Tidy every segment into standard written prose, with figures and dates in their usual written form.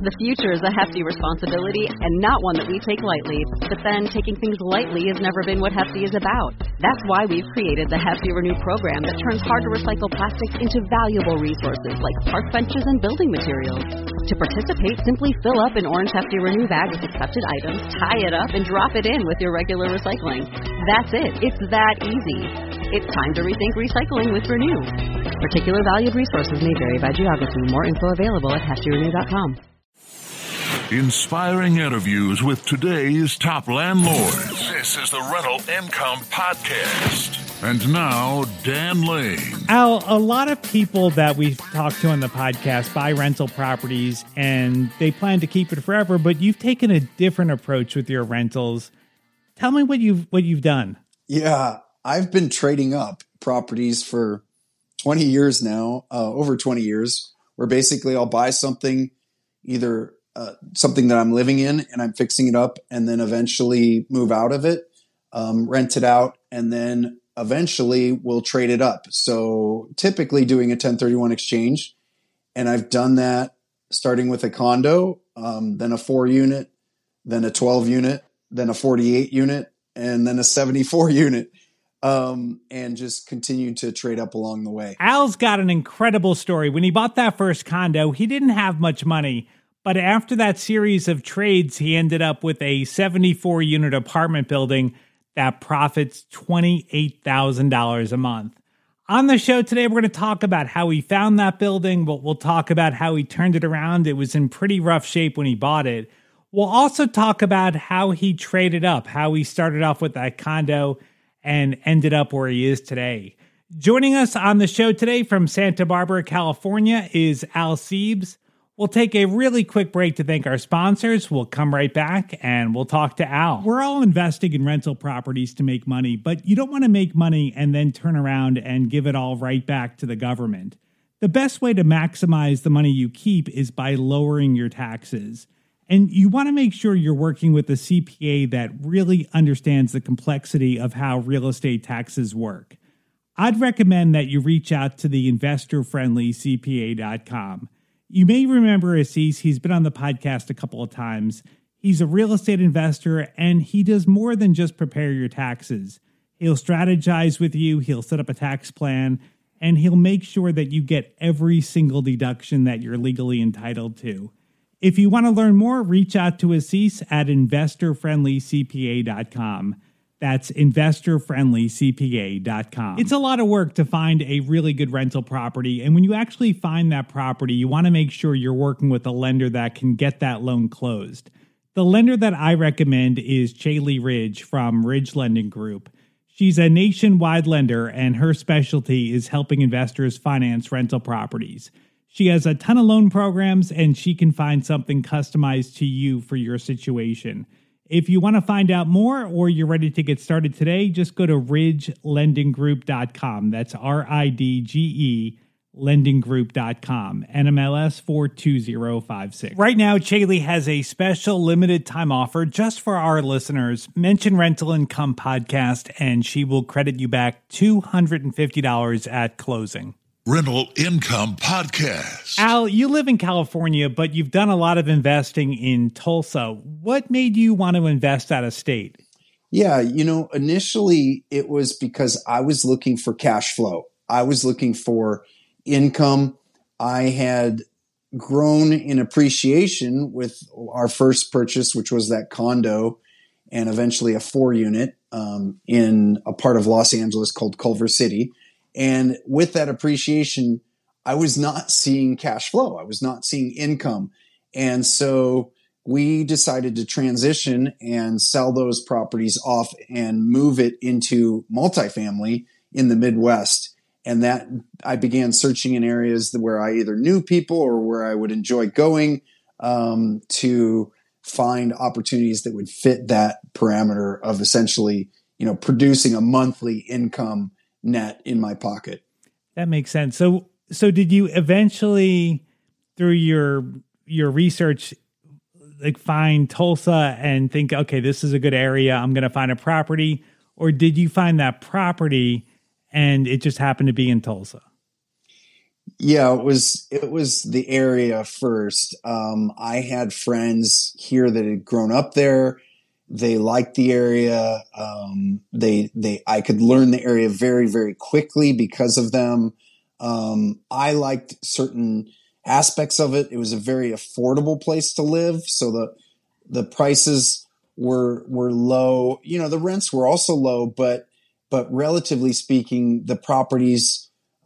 The future is a hefty responsibility and not one that we take lightly. But then taking things lightly has never been what Hefty is about. That's why we've created the Hefty Renew program that turns hard-to-recycle plastics into valuable resources like park benches and building materials. To participate, simply fill up an orange Hefty Renew bag with accepted items, tie it up, and drop it in with your regular recycling. That's it. It's that easy. It's time to rethink recycling with Renew. Particular valued resources may vary by geography. More info available at heftyrenew.com. Inspiring interviews with today's top landlords. This is the Rental Income Podcast. And now, Dan Lane. Al, a lot of people that we've talked to on the podcast buy rental properties and they plan to keep it forever, but you've taken a different approach with your rentals. Tell me what you've done. Yeah, I've been trading up properties for 20 years now, over 20 years, where basically I'll buy something, either something that I'm living in and I'm fixing it up and then eventually move out of it, rent it out, and then eventually we'll trade it up. So typically doing a 1031 exchange. And I've done that starting with a condo, then a 4-unit, then a 12-unit, then a 48-unit, and then a 74-unit. And just continue to trade up along the way. Al's got an incredible story. When he bought that first condo, he didn't have much money. But after that series of trades, he ended up with a 74-unit apartment building that profits $28,000 a month. On the show today, we're going to talk about how he found that building. We'll talk about how he turned it around. It was in pretty rough shape when he bought it. We'll also talk about how he traded up, how he started off with that condo and ended up where he is today. Joining us on the show today from Santa Barbara, California is Al Siebes. We'll take a really quick break to thank our sponsors. We'll come right back and we'll talk to Al. We're all investing in rental properties to make money, but you don't want to make money and then turn around and give it all right back to the government. The best way to maximize the money you keep is by lowering your taxes. And you want to make sure you're working with a CPA that really understands the complexity of how real estate taxes work. I'd recommend that you reach out to the investor-friendly-cpa.com. You may remember Assis. He's been on the podcast a couple of times. He's a real estate investor, and he does more than just prepare your taxes. He'll strategize with you, he'll set up a tax plan, and he'll make sure that you get every single deduction that you're legally entitled to. If you want to learn more, reach out to Assis at investorfriendlycpa.com. That's investorfriendlycpa.com. It's a lot of work to find a really good rental property, and when you actually find that property, you want to make sure you're working with a lender that can get that loan closed. The lender that I recommend is Chaley Ridge from Ridge Lending Group. She's a nationwide lender, and her specialty is helping investors finance rental properties. She has a ton of loan programs, and she can find something customized to you for your situation. If you want to find out more or you're ready to get started today, just go to ridgelendinggroup.com. That's RIDGE lendinggroup.com, NMLS 42056. Right now, Chaley has a special limited time offer just for our listeners. Mention Rental Income Podcast, and she will credit you back $250 at closing. Rental Income Podcast. Al, you live in California, but you've done a lot of investing in Tulsa. What made you want to invest out of state? Yeah, initially it was because I was looking for cash flow. I was looking for income. I had grown in appreciation with our first purchase, which was that condo, and eventually a 4-unit in a part of Los Angeles called Culver City. And with that appreciation, I was not seeing cash flow. I was not seeing income. And so we decided to transition and sell those properties off and move it into multifamily in the Midwest. And that I began searching in areas where I either knew people or where I would enjoy going to find opportunities that would fit that parameter of essentially, producing a monthly income net in my pocket. That makes sense. So did you eventually, through your research, find Tulsa and think, okay, this is a good area, I'm going to find a property? Or did you find that property and it just happened to be in Tulsa? Yeah, it was the area first. I had friends here that had grown up there. They liked the area. I could learn the area very, very quickly because of them. I liked certain aspects of it. It was a very affordable place to live. So the prices were low. You know, the rents were also low, but relatively speaking, the properties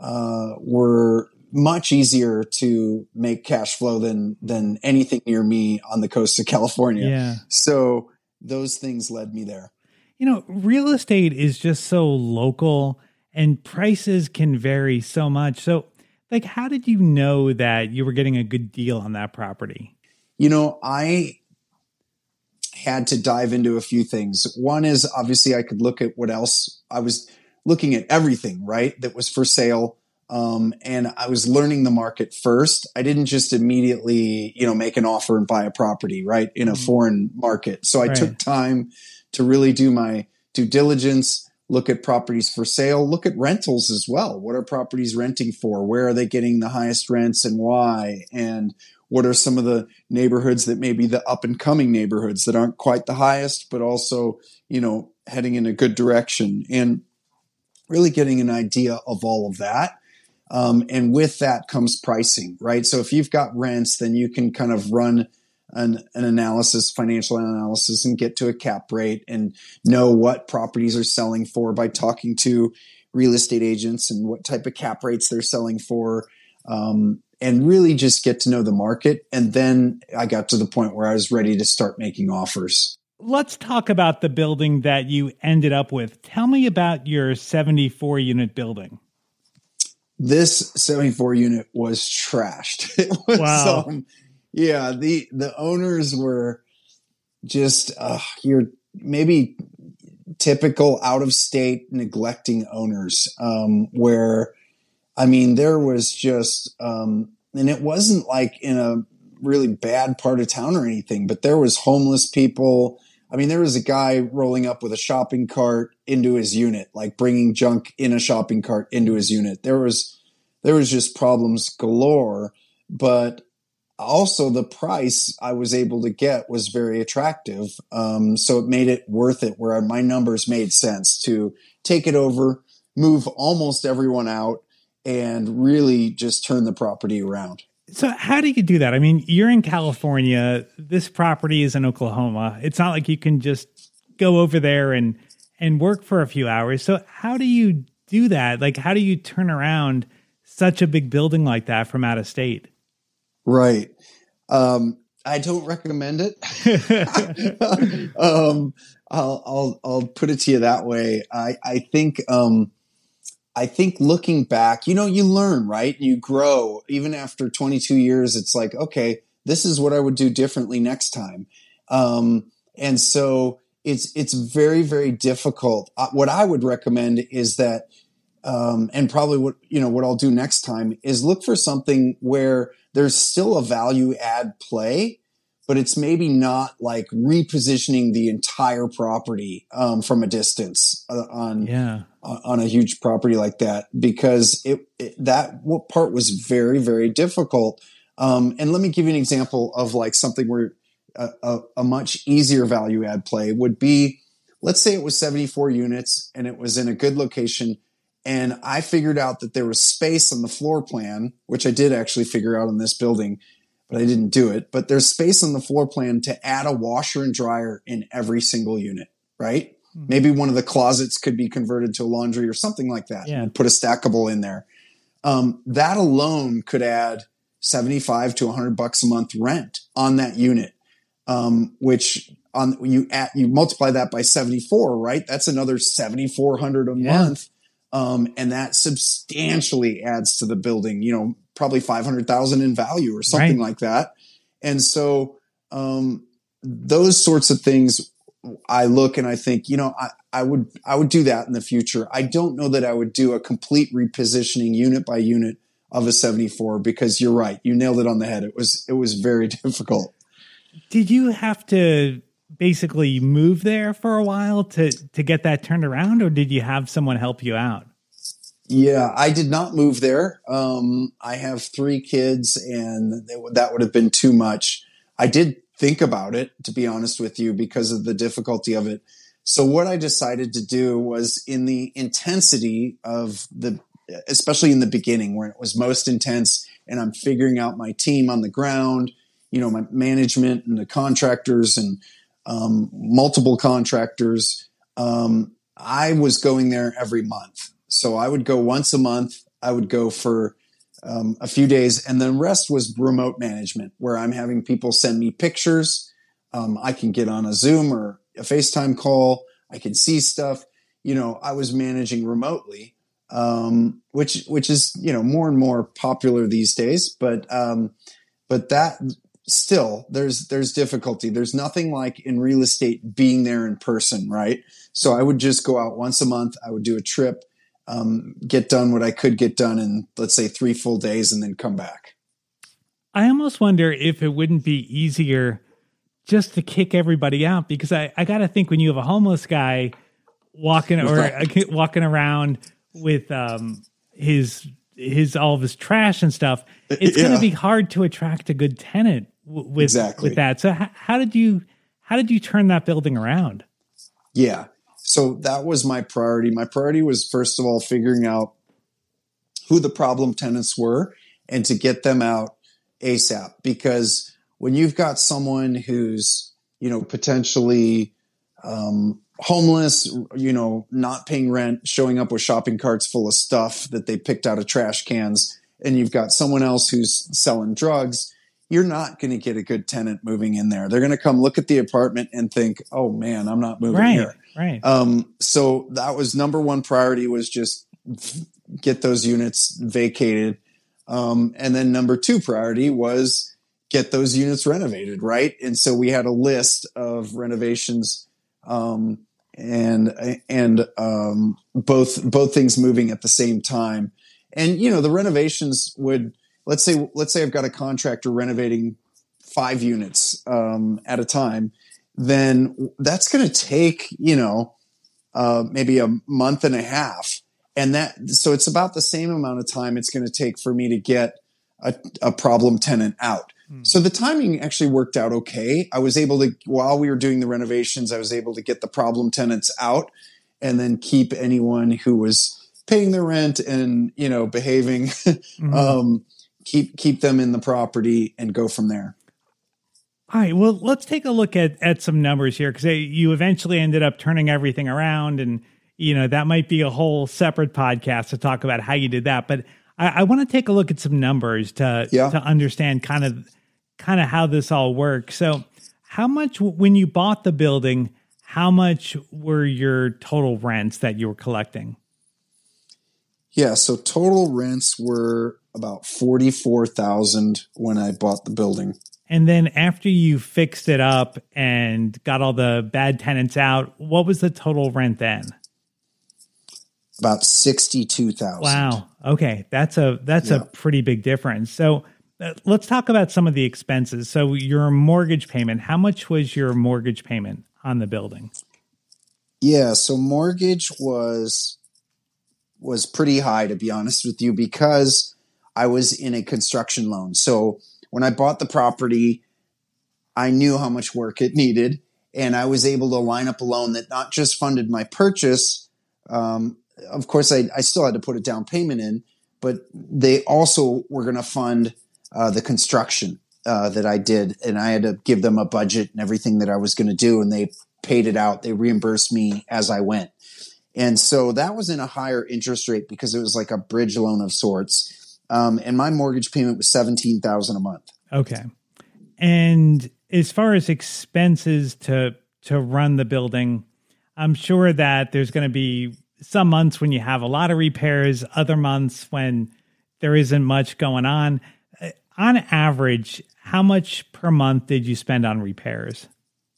were much easier to make cash flow than anything near me on the coast of California. Yeah. So those things led me there. You know, real estate is just so local and prices can vary so much. So, like, how did you know that you were getting a good deal on that property? You know, I had to dive into a few things. One is obviously I could look at what else. I was looking at everything, right, that was for sale. And I was learning the market first. I didn't just immediately, make an offer and buy a property, right, in a foreign market. So I took time to really do my due diligence, look at properties for sale, look at rentals as well. What are properties renting for? Where are they getting the highest rents and why? And what are some of the neighborhoods that may be the up and coming neighborhoods that aren't quite the highest, but also, heading in a good direction, and really getting an idea of all of that. And with that comes pricing, right? So if you've got rents, then you can kind of run an analysis, financial analysis, and get to a cap rate and know what properties are selling for by talking to real estate agents and what type of cap rates they're selling for, and really just get to know the market. And then I got to the point where I was ready to start making offers. Let's talk about the building that you ended up with. Tell me about your 74 unit building. This 74 unit was trashed. It was, wow. The owners were just, you're maybe typical out of state neglecting owners, where, there was just, and it wasn't like in a really bad part of town or anything, but there was homeless people. There was a guy rolling up with a shopping cart into his unit, like bringing junk in a shopping cart into his unit. There was just problems galore, but also the price I was able to get was very attractive. So it made it worth it, where my numbers made sense to take it over, move almost everyone out, and really just turn the property around. So how do you do that? You're in California. This property is in Oklahoma. It's not like you can just go over there and work for a few hours. So how do you do that? Like, how do you turn around such a big building like that from out of state? Right. I don't recommend it. I'll put it to you that way. I think looking back, you learn, right? You grow. Even after 22 years, it's like, okay, this is what I would do differently next time. And so it's very, very difficult. What I would recommend is that, and probably what I'll do next time is look for something where there's still a value add play, but it's maybe not like repositioning the entire property from a distance on a huge property like that, because that part was very, very difficult. And let me give you an example of like something where a much easier value add play would be, let's say it was 74 units and it was in a good location. And I figured out that there was space on the floor plan, which I did actually figure out on this building, but I didn't do it. But there's space on the floor plan to add a washer and dryer in every single unit, right? Mm-hmm. Maybe one of the closets could be converted to a laundry or something like that. Yeah. And put a stackable in there. That alone could add $75 to $100 a month rent on that unit, which you multiply that by 74, right? That's another $7,400 a month. And that substantially adds to the building, probably $500,000 in value or something like that. And so, those sorts of things I look and I think, I would do that in the future. I don't know that I would do a complete repositioning unit by unit of a 74, because you're right. You nailed it on the head. It was very difficult. Did you have to basically move there for a while to get that turned around, or did you have someone help you out? Yeah, I did not move there. I have 3 kids, and that would have been too much. I did think about it, to be honest with you, because of the difficulty of it. So what I decided to do was, in the intensity of especially in the beginning when it was most intense, and I'm figuring out my team on the ground, my management and the contractors and multiple contractors, I was going there every month. So I would go once a month. I would go for a few days, and the rest was remote management, where I'm having people send me pictures. I can get on a Zoom or a FaceTime call. I can see stuff. I was managing remotely, which is more and more popular these days. But that still, there's difficulty. There's nothing like in real estate being there in person, right? So I would just go out once a month. I would do a trip. Get done what I could get done in, let's say, 3 full days, and then come back. I almost wonder if it wouldn't be easier just to kick everybody out, because I got to think, when you have a homeless guy walking around with his all of his trash and stuff, it's going to be hard to attract a good tenant with that. So how did you turn that building around? Yeah. So that was my priority. My priority was, first of all, figuring out who the problem tenants were and to get them out ASAP. Because when you've got someone who's, potentially homeless, not paying rent, showing up with shopping carts full of stuff that they picked out of trash cans, and you've got someone else who's selling drugs, you're not going to get a good tenant moving in there. They're going to come look at the apartment and think, oh man, I'm not moving here. Right. So that was number one priority, was just get those units vacated. And then number 2 priority was get those units renovated. Right. And so we had a list of renovations, and both things moving at the same time. And, the renovations would, let's say I've got a contractor renovating 5 units, at a time. Then that's going to take, maybe a month and a half. And so it's about the same amount of time it's going to take for me to get a problem tenant out. So the timing actually worked out okay. I was able to, while we were doing the renovations, I was able to get the problem tenants out and then keep anyone who was paying their rent and, behaving, keep them in the property and go from there. All right, well, let's take a look at some numbers here, because you eventually ended up turning everything around, and that might be a whole separate podcast to talk about how you did that. But I want to take a look at some numbers to understand kind of how this all works. So, how much, when you bought the building, how much were your total rents that you were collecting? Yeah, so total rents were about $44,000 when I bought the building. And then after you fixed it up and got all the bad tenants out, what was the total rent then? About $62,000. Wow. Okay, that's a pretty big difference. So let's talk about some of the expenses. So your mortgage payment, how much was your mortgage payment on the building? Yeah, so mortgage was pretty high, to be honest with you, because I was in a construction loan. So when I bought the property, I knew how much work it needed, and I was able to line up a loan that not just funded my purchase. Of course, I still had to put a down payment in, but they also were going to fund the construction that I did, and I had to give them a budget and everything that I was going to do, and they paid it out. They reimbursed me as I went. And so that was in a higher interest rate because it was like a bridge loan of sorts. And my mortgage payment was $17,000 a month. Okay. And as far as expenses to run the building, I'm sure that there's going to be some months when you have a lot of repairs, other months when there isn't much going on. On average, how much per month did you spend on repairs?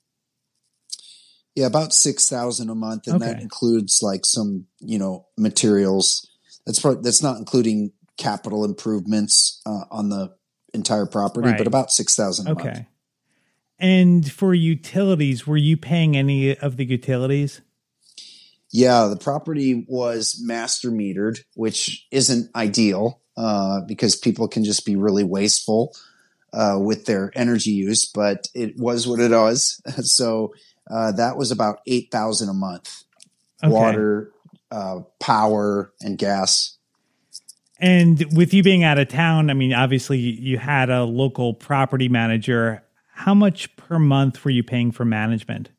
Yeah, about $6,000 a month, and that includes like some, materials. That's not including capital improvements on the entire property, but about $6,000 a month. Okay. And for utilities, were you paying any of the utilities? Yeah, the property was master metered, which isn't ideal because people can just be really wasteful with their energy use, but it was what it was. So that was about $8,000 a month. Okay. Water, power, and gas. And with you being out of town, I mean, obviously you had a local property manager. How much per month were you paying for management?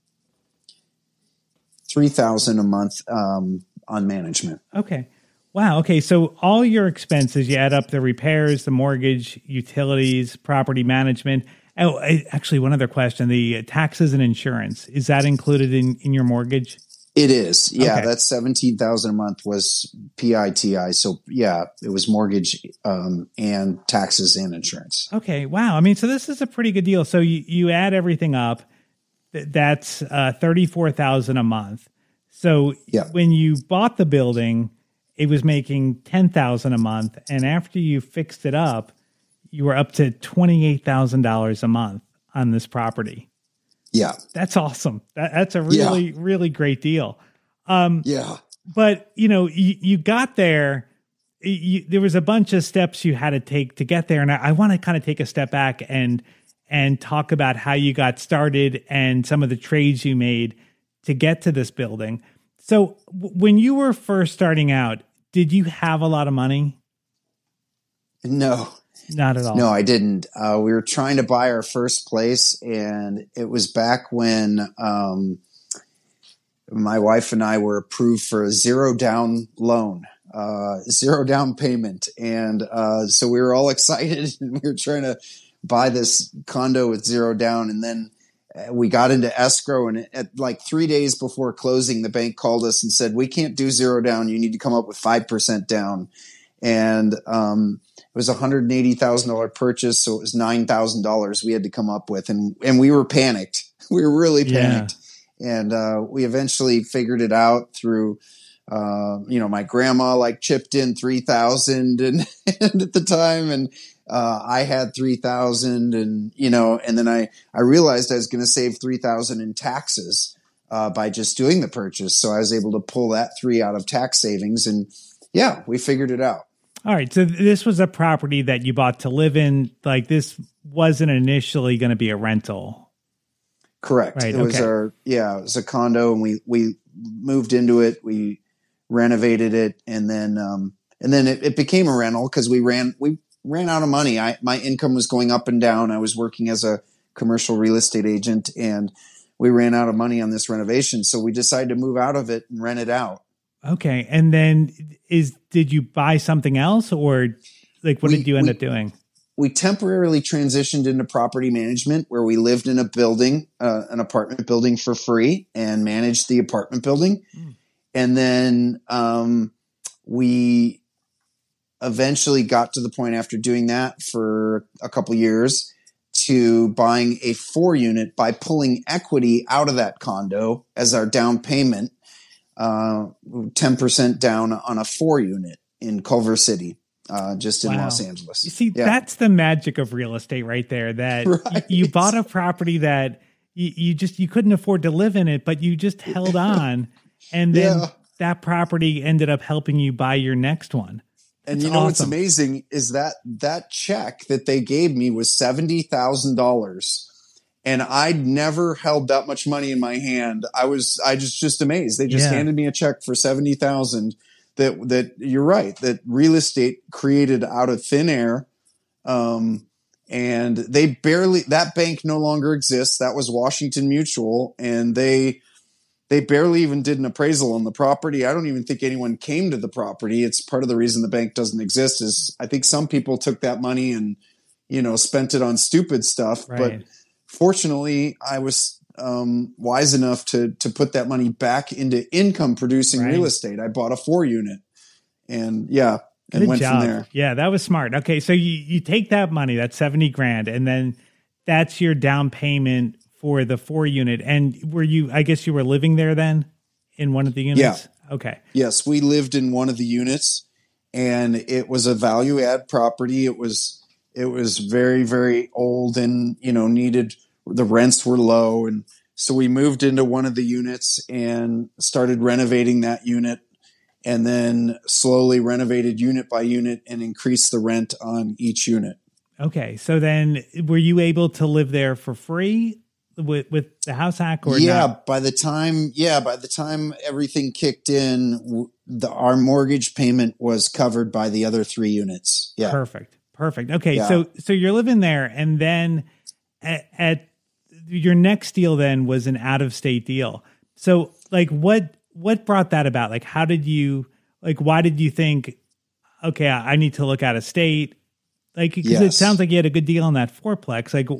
$3,000 a month on management. Okay. Wow. Okay. So all your expenses, you add up the repairs, the mortgage, utilities, property management. Oh, actually, one other question: the taxes and insurance, is that included in your mortgage? It is. Yeah, okay. That's $17,000 a month was PITI. So yeah, it was mortgage and taxes and insurance. Okay. Wow. I mean, so this is a pretty good deal. So you add everything up. That's $34,000 a month. So when you bought the building, it was making $10,000 a month, and after you fixed it up, you were up to $28,000 a month on this property. Yeah, that's awesome. That's a really really great deal. But you got there. There was a bunch of steps you had to take to get there, and I want to kind of take a step back and talk about how you got started and some of the trades you made to get to this building. So when you were first starting out, did you have a lot of money? No. Not at all. No, I didn't. We were trying to buy our first place, and it was back when my wife and I were approved for a zero down loan, zero down payment. And so we were all excited, and we were trying to buy this condo with zero down. And then we got into escrow, and at like 3 days before closing, the bank called us and said, "We can't do zero down. You need to come up with 5% down." And it was a $180,000 purchase, so it was $9,000 we had to come up with, and we were panicked. We were really panicked, and we eventually figured it out through. My grandma like chipped in $3,000 and at the time, and I had $3,000, and then I realized I was going to save $3,000 in taxes by just doing the purchase, so I was able to pull that $3,000 out of tax savings, and we figured it out. All right, so this was a property that you bought to live in. Like, this wasn't initially going to be a rental. Correct. Right, it was a condo, and we moved into it. We renovated it, and then it became a rental because we ran out of money. My income was going up and down. I was working as a commercial real estate agent, and we ran out of money on this renovation. So we decided to move out of it and rent it out. Okay. And then did you buy something else, or like what did you end up doing? We temporarily transitioned into property management, where we lived in a building, an apartment building for free, and managed the apartment building. And then we eventually got to the point, after doing that for a couple years, to buying a 4-unit by pulling equity out of that condo as our down payment. 10% down on a 4-unit in Culver City, just in Los Angeles. You see, that's the magic of real estate right there, that you bought a property that you couldn't afford to live in it, but you just held on. And then that property ended up helping you buy your next one. And you know what's amazing is that check that they gave me was $70,000. And I'd never held that much money in my hand. I was just amazed. They just handed me a check for $70,000 that you're right, that real estate created out of thin air. And that bank no longer exists. That was Washington Mutual. And they barely even did an appraisal on the property. I don't even think anyone came to the property. It's part of the reason the bank doesn't exist is I think some people took that money and, spent it on stupid stuff. Right. But fortunately, I was wise enough to put that money back into income producing real estate. I bought a 4-unit and went from there. Yeah, that was smart. Okay. So you take that money, that's $70,000, and then that's your down payment for the 4-unit. And I guess you were living there then in one of the units? Yeah. Okay. Yes. We lived in one of the units, and it was a value add property. It was very, very old and, the rents were low. And So we moved into one of the units and started renovating that unit, and then slowly renovated unit by unit and increased the rent on each unit. Okay. So then were you able to live there for free with the house hack or not? By the time everything kicked in, our mortgage payment was covered by the other 3 units. Yeah. Perfect. Okay. Yeah. So you're living there, and then at your next deal then was an out-of-state deal. So like what brought that about? Like why did you think, okay, I need to look out of state? Like, because it sounds like you had a good deal on that fourplex. Like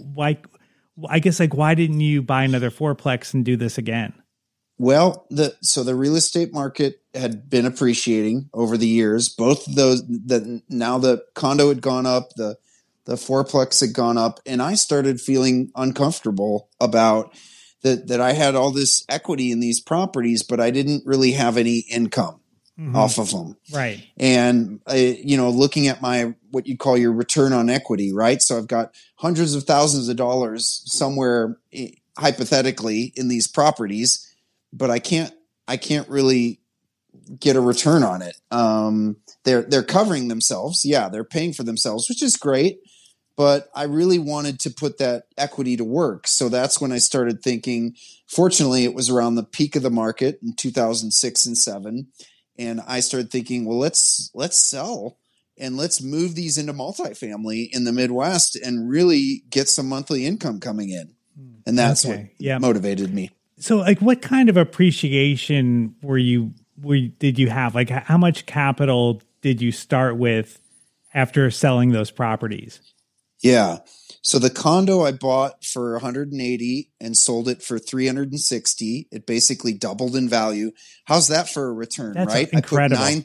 why didn't you buy another fourplex and do this again? Well, the real estate market had been appreciating over the years. Both of those, now the condo had gone up, the fourplex had gone up, and I started feeling uncomfortable about that I had all this equity in these properties, but I didn't really have any income off of them. Right. And, looking at what you call your return on equity, right? So I've got hundreds of thousands of dollars somewhere hypothetically in these properties, but I can't really get a return on it. They're covering themselves. Yeah, they're paying for themselves, which is great. But I really wanted to put that equity to work. So that's when I started thinking, fortunately, it was around the peak of the market in 2006 and 2007. And I started thinking, well, let's sell and let's move these into multifamily in the Midwest and really get some monthly income coming in. And that's what motivated me. So like what kind of appreciation did you have? Like how much capital did you start with after selling those properties? Yeah. So the condo I bought for $180 and sold it for $360. It basically doubled in value. How's that for a return, right? Incredible. I put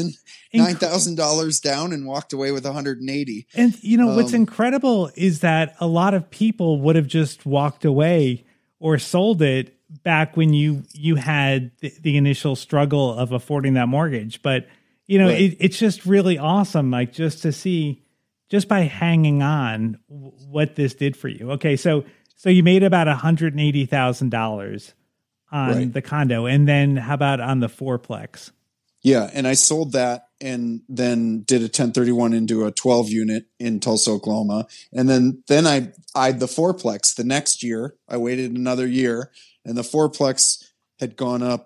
$9,000 down and walked away with $180. And what's incredible is that a lot of people would have just walked away or sold it back when you had the initial struggle of affording that mortgage. But right. It's just really awesome, like just to see. Just by hanging on, what this did for you. Okay, so you made about $180,000 on the condo, and then how about on the fourplex? Yeah, and I sold that, and then did a 1031 into a 12 unit in Tulsa, Oklahoma, and then I eyed the fourplex the next year. I waited another year, and the fourplex had gone up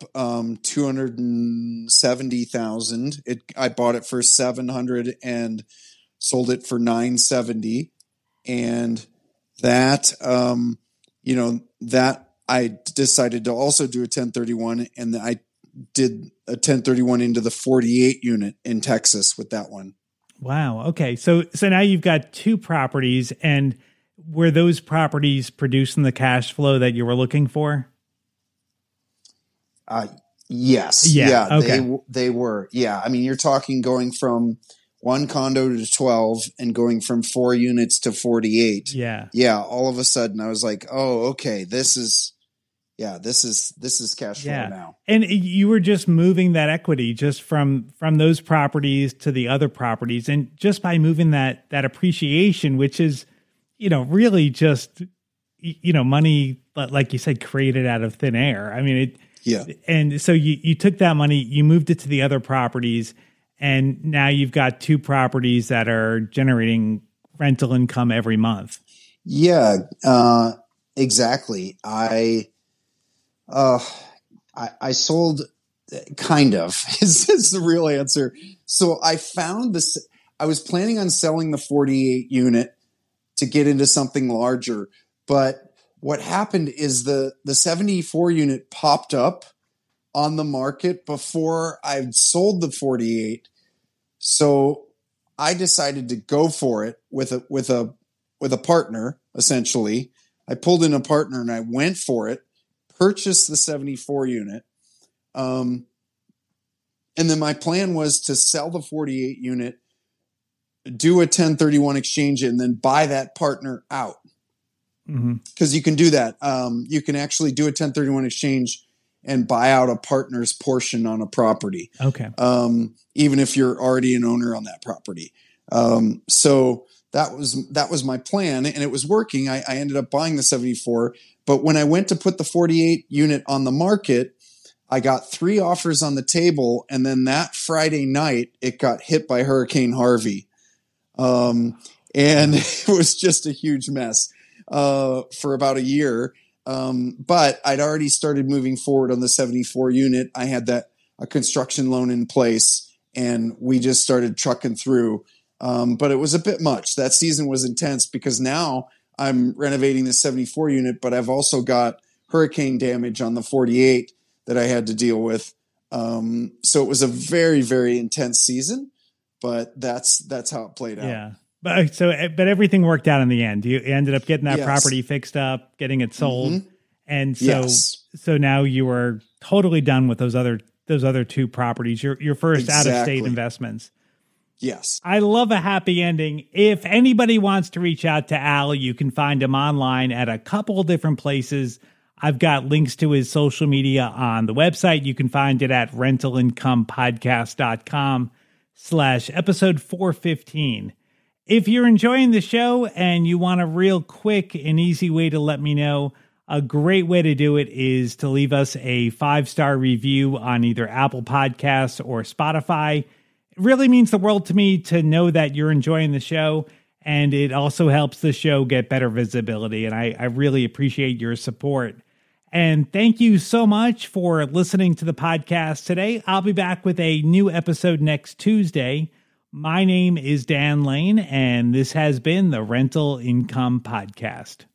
$270,000. I bought it for $700 and sold it for $970, and that that I decided to also do a 1031, and I did a 1031 into the 48 unit in Texas with that one. Wow. Okay. So now you've got 2 properties, and were those properties producing the cash flow that you were looking for? Yes. Yeah. Okay. They were. Yeah. I mean, you're talking going from 1 condo to 12 and going from 4 units to 48. Yeah. Yeah. All of a sudden I was like, oh, okay, this is cash flow now. And you were just moving that equity just from those properties to the other properties. And just by moving that appreciation, which is, really just, money, like you said, created out of thin air. I mean, and so you took that money, you moved it to the other properties, and now you've got 2 properties that are generating rental income every month. Yeah, exactly. I sold kind of is the real answer. So I found this. I was planning on selling the 48 unit to get into something larger, but what happened is the 74 unit popped up on the market before I'd sold the 48. So I decided to go for it with a partner, essentially. I pulled in a partner and I went for it, purchased the 74 unit. And then my plan was to sell the 48 unit, do a 1031 exchange, and then buy that partner out. Because you can do that. You can actually do a 1031 exchange and buy out a partner's portion on a property. Okay. Even if you're already an owner on that property. So that was my plan, and it was working. I ended up buying the 74, but when I went to put the 48 unit on the market, I got 3 offers on the table, and then that Friday night, it got hit by Hurricane Harvey. And it was just a huge mess for about a year. But I'd already started moving forward on the 74 unit. I had a construction loan in place, and we just started trucking through. But it was a bit much. That season was intense because now I'm renovating the 74 unit, but I've also got hurricane damage on the 48 that I had to deal with. So it was a very, very intense season, but that's how it played out. Yeah. But everything worked out in the end. You ended up getting that property fixed up, getting it sold. Mm-hmm. And so now you are totally done with those other 2 properties, your first out-of-state investments. Yes. I love a happy ending. If anybody wants to reach out to Al, you can find him online at a couple different places. I've got links to his social media on the website. You can find it at rentalincomepodcast.com/episode 415. If you're enjoying the show and you want a real quick and easy way to let me know, a great way to do it is to leave us a 5-star review on either Apple Podcasts or Spotify. It really means the world to me to know that you're enjoying the show, and it also helps the show get better visibility, and I really appreciate your support. And thank you so much for listening to the podcast today. I'll be back with a new episode next Tuesday. My name is Dan Lane, and this has been the Rental Income Podcast.